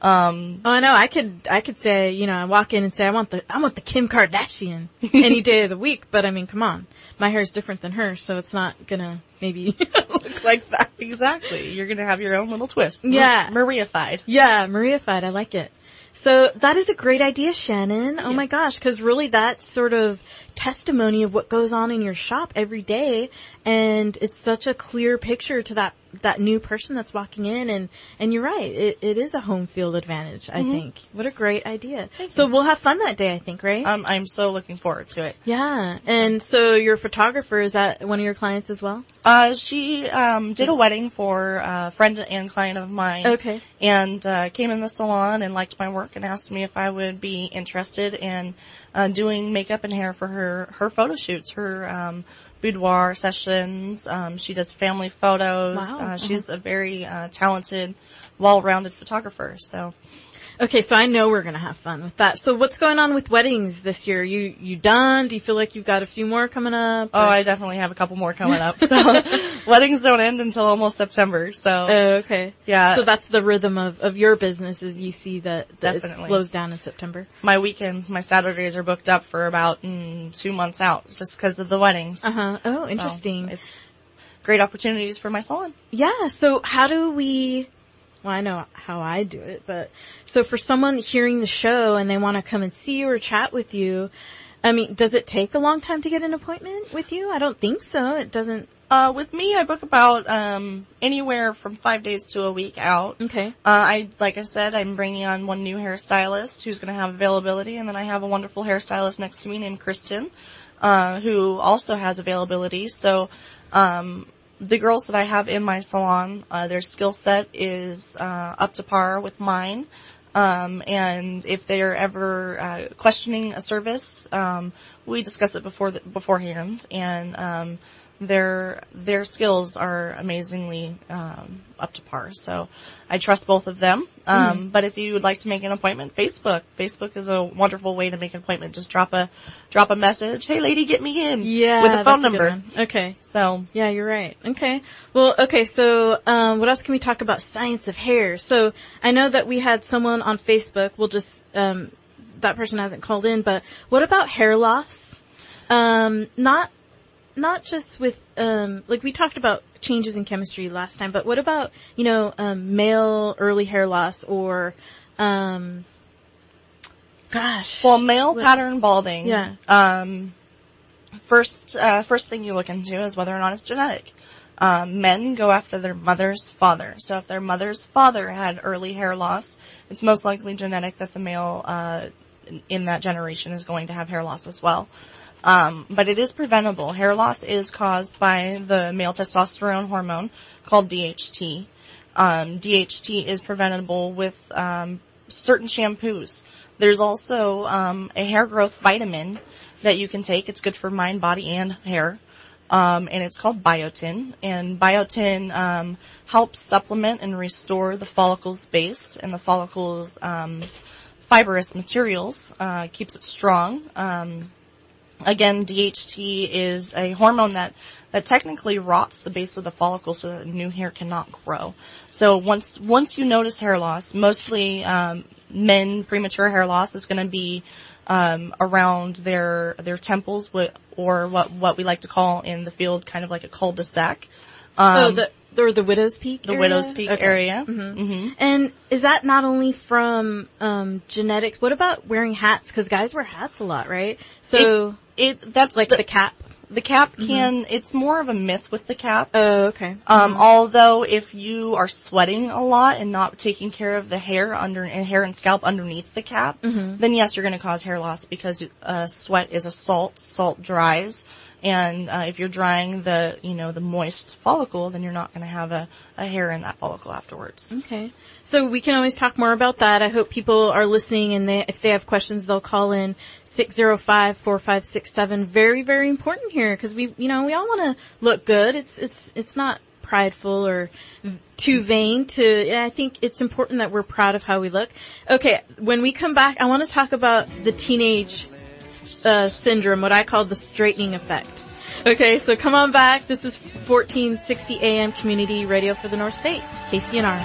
S3: I know. I could say, I walk in and say, I want the Kim Kardashian any day of the week, but I mean, come on. My hair is different than hers, so it's not gonna maybe look like that.
S5: Exactly. You're gonna have your own little twist.
S3: Yeah.
S5: Maria-fied.
S3: Yeah, Maria-fied. I like it. So that is a great idea, Shannon. Oh my gosh, because really that's sort of testimony of what goes on in your shop every day, and it's such a clear picture to that new person that's walking in, and you're right, it is a home field advantage, I think. What a great idea. So we'll have fun that day, I think, right?
S5: I'm so looking forward to it.
S3: Yeah. And so your photographer, is that one of your clients as well?
S5: She did a wedding for a friend and client of mine.
S3: Okay.
S5: And came in the salon and liked my work and asked me if I would be interested in doing makeup and hair for her photo shoots, her boudoir sessions. She does family photos.
S3: Wow.
S5: She's a very talented, well-rounded photographer. So,
S3: okay, so I know we're gonna have fun with that. So what's going on with weddings this year? You done? Do you feel like you've got a few more coming up?
S5: Oh, I definitely have a couple more coming up. So weddings don't end until almost September. So.
S3: Oh, okay.
S5: Yeah.
S3: So that's the rhythm of your business, is you see that it
S5: Definitely
S3: slows down in September.
S5: My weekends, my Saturdays are booked up for about 2 months out just because of the weddings.
S3: Oh, interesting.
S5: So it's great opportunities for my salon.
S3: Yeah. So how do we? Well, I know how I do it, but so for someone hearing the show and they want to come and see you or chat with you, I mean, does it take a long time to get an appointment with you? I don't think so. It doesn't.
S5: With me, I book about anywhere from 5 days to a week out.
S3: Okay.
S5: Like I said, I'm bringing on one new hairstylist who's going to have availability, and then I have a wonderful hairstylist next to me named Kristen, who also has availability. So, the girls that I have in my salon, their skill set is up to par with mine. And if they're ever questioning a service, we discuss it beforehand, and their skills are amazingly up to par. So I trust both of them. But if you would like to make an appointment, Facebook is a wonderful way to make an appointment. Just drop a message. Hey lady, get me in.
S3: Yeah.
S5: With a phone
S3: that's a good
S5: number.
S3: one. Okay.
S5: So.
S3: Yeah, you're right. Okay. Well, okay, so, what else can we talk about? Science of hair. So I know that we had someone on Facebook. We'll just, that person hasn't called in, but what about hair loss? Not just with, like we talked about changes in chemistry last time, but what about, male early hair loss or,
S5: Well, male pattern balding.
S3: Yeah.
S5: First thing you look into is whether or not it's genetic. Men go after their mother's father. So if their mother's father had early hair loss, it's most likely genetic that the male, in that generation is going to have hair loss as well. But it is preventable. Hair loss is caused by the male testosterone hormone called DHT. DHT is preventable with, certain shampoos. There's also, a hair growth vitamin that you can take. It's good for mind, body, and hair. And it's called biotin. And biotin, helps supplement and restore the follicle's base and the follicle's, fibrous materials, keeps it strong. Again, DHT is a hormone that technically rots the base of the follicle so that new hair cannot grow. So once you notice hair loss, mostly, men, premature hair loss is going to be, around their temples, or what we like to call in the field kind of like a cul-de-sac.
S3: The widow's peak area?
S5: The widow's peak area.
S3: Mm-hmm.
S5: Mm-hmm.
S3: And is that not only from, genetics? What about wearing hats? Cause guys wear hats a lot, right? So.
S5: That's
S3: like the cap.
S5: The cap it's more of a myth with the cap.
S3: Oh, okay.
S5: Although if you are sweating a lot and not taking care of the hair and scalp underneath the cap, then yes, you're going to cause hair loss because, sweat is a salt. Salt dries. And, if you're drying the moist follicle, then you're not going to have a hair in that follicle afterwards.
S3: Okay. So we can always talk more about that. I hope people are listening and if they have questions, they'll call in 605-4567. Very, very important here because we all want to look good. It's not prideful or too vain I think it's important that we're proud of how we look. Okay. When we come back, I want to talk about the teenage syndrome, what I call the straightening effect. Okay, so come on back. This is 1460 AM Community Radio for the North State, KCNR.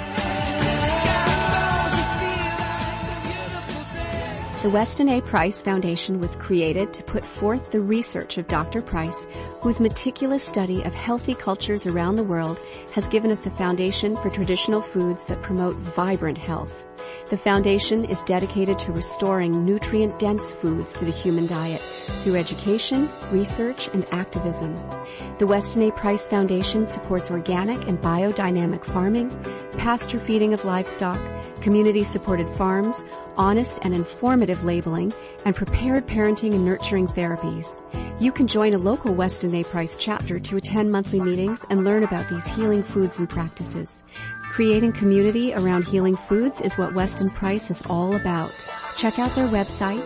S10: The Weston A. Price Foundation was created to put forth the research of Dr. Price, whose meticulous study of healthy cultures around the world has given us a foundation for traditional foods that promote vibrant health. The foundation is dedicated to restoring nutrient-dense foods to the human diet through education, research, and activism. The Weston A. Price Foundation supports organic and biodynamic farming, pasture feeding of livestock, community-supported farms, honest and informative labeling, and prepared parenting and nurturing therapies. You can join a local Weston A. Price chapter to attend monthly meetings and learn about these healing foods and practices. Creating community around healing foods is what Weston Price is all about. Check out their website,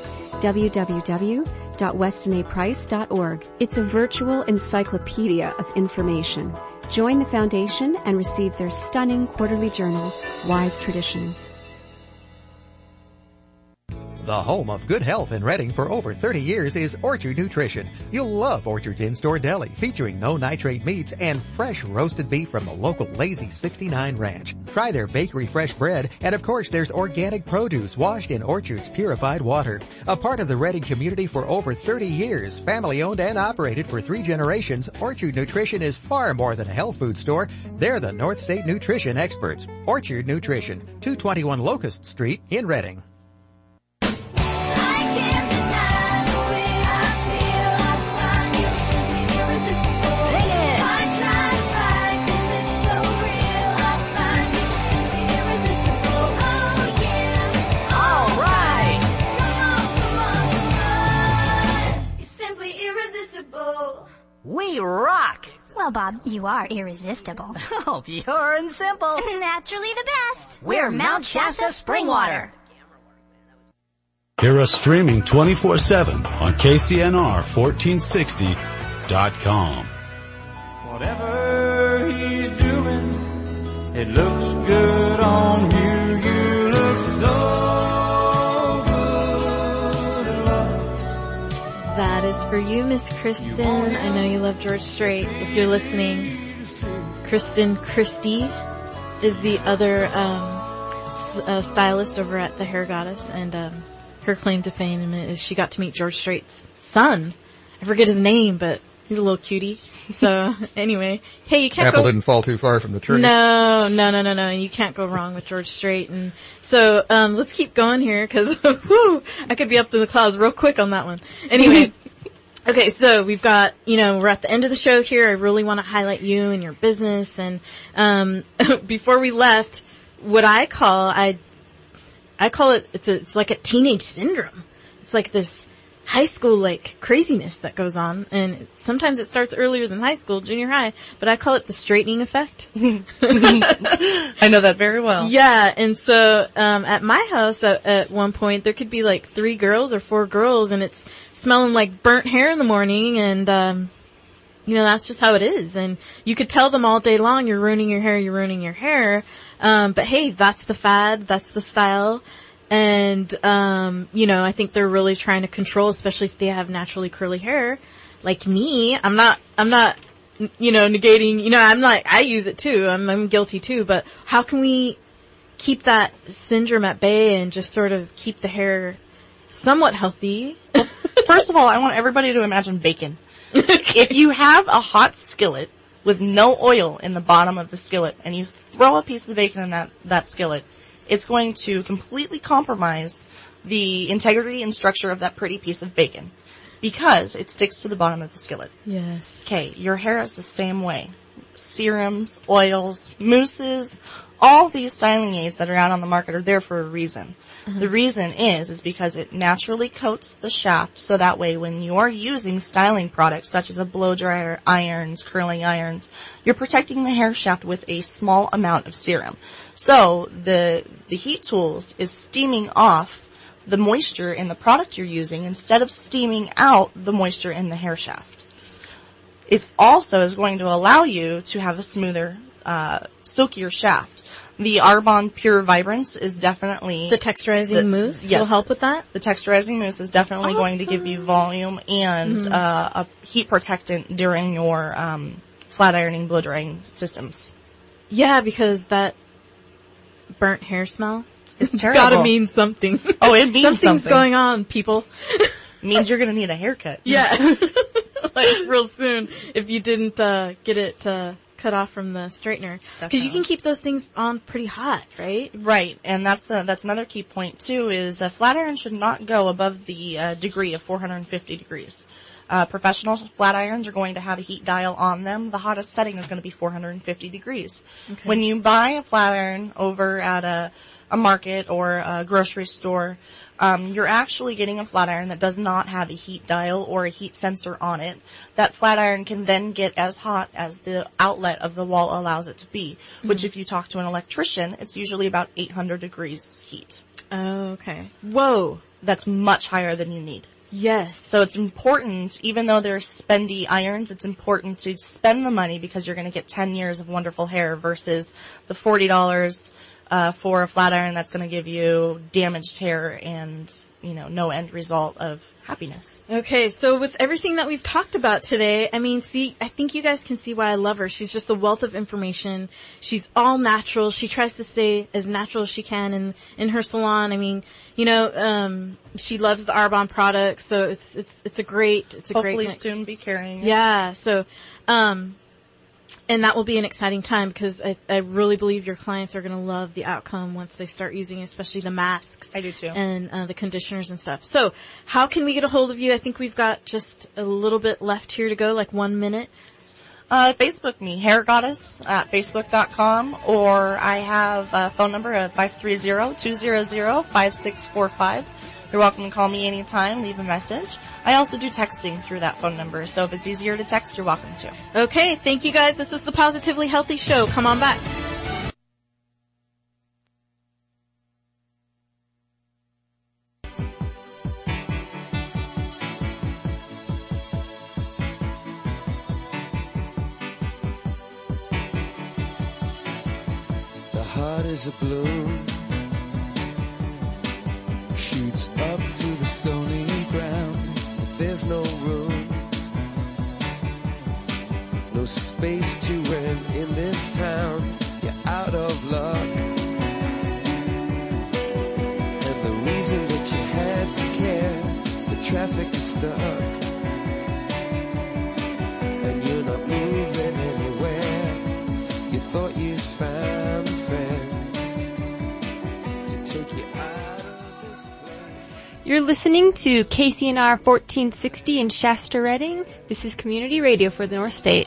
S10: www.westonaprice.org. It's a virtual encyclopedia of information. Join the foundation and receive their stunning quarterly journal, Wise Traditions.
S4: The home of good health in Reading for over 30 years is Orchard Nutrition. You'll love Orchard's in-store deli featuring no nitrate meats and fresh roasted beef from the local Lazy 69 Ranch. Try their bakery fresh bread, and of course there's organic produce washed in Orchard's purified water. A part of the Reading community for over 30 years, family owned and operated for 3 generations, Orchard Nutrition is far more than a health food store. They're the North State nutrition experts. Orchard Nutrition, 221 Locust Street in Reading.
S20: We rock! Well, Bob, you are irresistible.
S21: Oh, pure and simple.
S20: Naturally the best.
S21: We're Mount Shasta Spring Water.
S1: Hear us streaming 24/7 on KCNR1460.com.
S2: Whatever he's doing, it looks good on you. You look so good in love.
S3: That is for you, Miss Kristen. I know you love George Strait. If you're listening, Kristen Christie is the other stylist over at the Hair Goddess, and her claim to fame is she got to meet George Strait's son. I forget his name, but he's a little cutie. So anyway, hey, you can't
S4: Apple didn't fall too far from the tree.
S3: No. You can't go wrong with George Strait. And so, let's keep going here because, I could be up to the clouds real quick on that one. Anyway. Okay, so we've got, we're at the end of the show here. I really want to highlight you and your business. And, before we left, what I call it, it's like a teenage syndrome. It's like this high school like craziness that goes on, and sometimes it starts earlier than high school, junior high, but I call it the straightening effect.
S5: I know that very well.
S3: Yeah, and so at my house at one point there could be like 3 girls or 4 girls, and it's smelling like burnt hair in the morning, and that's just how it is. And you could tell them all day long, you're ruining your hair, but hey, that's the fad, that's the style. And, I think they're really trying to control, especially if they have naturally curly hair. Like me, I'm not, negating, I use it too. I'm guilty too, but how can we keep that syndrome at bay and just sort of keep the hair somewhat healthy?
S5: First of all, I want everybody to imagine bacon. If you have a hot skillet with no oil in the bottom of the skillet and you throw a piece of bacon in that skillet, it's going to completely compromise the integrity and structure of that pretty piece of bacon because it sticks to the bottom of the skillet.
S3: Yes.
S5: Okay, your hair is the same way. Serums, oils, mousses, all these styling aids that are out on the market are there for a reason. Mm-hmm. The reason is because it naturally coats the shaft so that way when you're using styling products such as a blow dryer, irons, curling irons, you're protecting the hair shaft with a small amount of serum. So the heat tools is steaming off the moisture in the product you're using instead of steaming out the moisture in the hair shaft. It also is going to allow you to have a smoother, silkier shaft. The Arbonne Pure Vibrance is definitely...
S3: The texturizing mousse will help with that?
S5: The texturizing mousse is definitely going to give you volume and a heat protectant during your flat ironing, blow drying systems.
S3: Yeah, because that burnt hair smell,
S5: it's terrible.
S3: Gotta mean something.
S5: Oh, it means
S3: Something's going on, people.
S5: Means you're gonna need a haircut.
S3: Yeah. Like real soon if you didn't get it cut off from the straightener, because you can keep those things on pretty hot, right?
S5: Right, and that's another key point too. Is a flat iron should not go above the degree of 450 degrees. Professional flat irons are going to have a heat dial on them. The hottest setting is going to be 450 degrees. Okay. When you buy a flat iron over at a market or a grocery store, you're actually getting a flat iron that does not have a heat dial or a heat sensor on it. That flat iron can then get as hot as the outlet of the wall allows it to be, which if you talk to an electrician, it's usually about 800 degrees heat.
S3: Oh, okay. Whoa.
S5: That's much higher than you need.
S3: Yes.
S5: So it's important, even though they're spendy irons, it's important to spend the money because you're going to get 10 years of wonderful hair versus the $40 for a flat iron that's going to give you damaged hair and, no end result of happiness.
S3: Okay, so with everything that we've talked about today, I think you guys can see why I love her. She's just a wealth of information. She's all natural. She tries to stay as natural as she can in her salon. She loves the Arbonne products, so it's a great mix.
S5: Hopefully soon be carrying it.
S3: Yeah, so, and that will be an exciting time because I really believe your clients are going to love the outcome once they start using it, especially the masks.
S5: I do too.
S3: And the conditioners and stuff. So how can we get a hold of you? I think we've got just a little bit left here to go, like 1 minute.
S5: Facebook me, Hair Goddess at Facebook.com, or I have a phone number of 530-200-5645. You're welcome to call me anytime, leave a message. I also do texting through that phone number, so if it's easier to text, you're welcome to.
S3: Okay, thank you guys. This is the Positively Healthy Show. Come on back.
S2: The heart is a balloon, shoots up through the stony ground. There's no room, no space to rent in this town. You're out of luck, and the reason that you had to care, the traffic is stuck, and you're not moving anywhere. You thought you'd found a friend to take you out of this place.
S6: You're listening to KCNR 1460 in Shasta, Redding. This is Community Radio for the North State.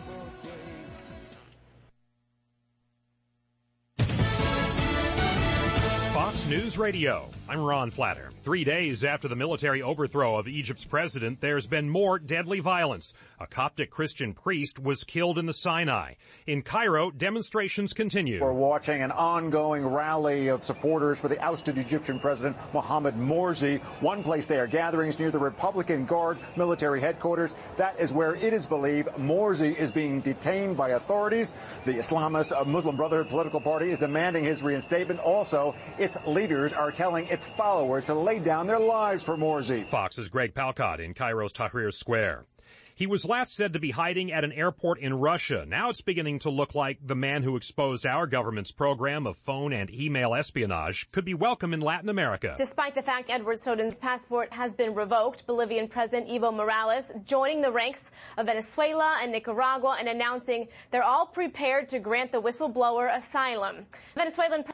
S22: Fox News Radio. I'm Ron Flatter. 3 days after the military overthrow of Egypt's president, there's been more deadly violence. A Coptic Christian priest was killed in the Sinai. In Cairo, demonstrations continue.
S23: We're watching an ongoing rally of supporters for the ousted Egyptian president, Mohamed Morsi. One place they are gathering is near the Republican Guard military headquarters. That is where it is believed Morsi is being detained by authorities. The Islamist Muslim Brotherhood political party is demanding his reinstatement. Also, its leaders are telling its followers to lay down their lives for Morsi.
S22: Fox's Greg Palcott in Cairo's Tahrir Square. He was last said to be hiding at an airport in Russia. Now it's beginning to look like the man who exposed our government's program of phone and email espionage could be welcome in Latin America.
S24: Despite the fact Edward Snowden's passport has been revoked, Bolivian President Evo Morales joining the ranks of Venezuela and Nicaragua and announcing they're all prepared to grant the whistleblower asylum. Venezuelan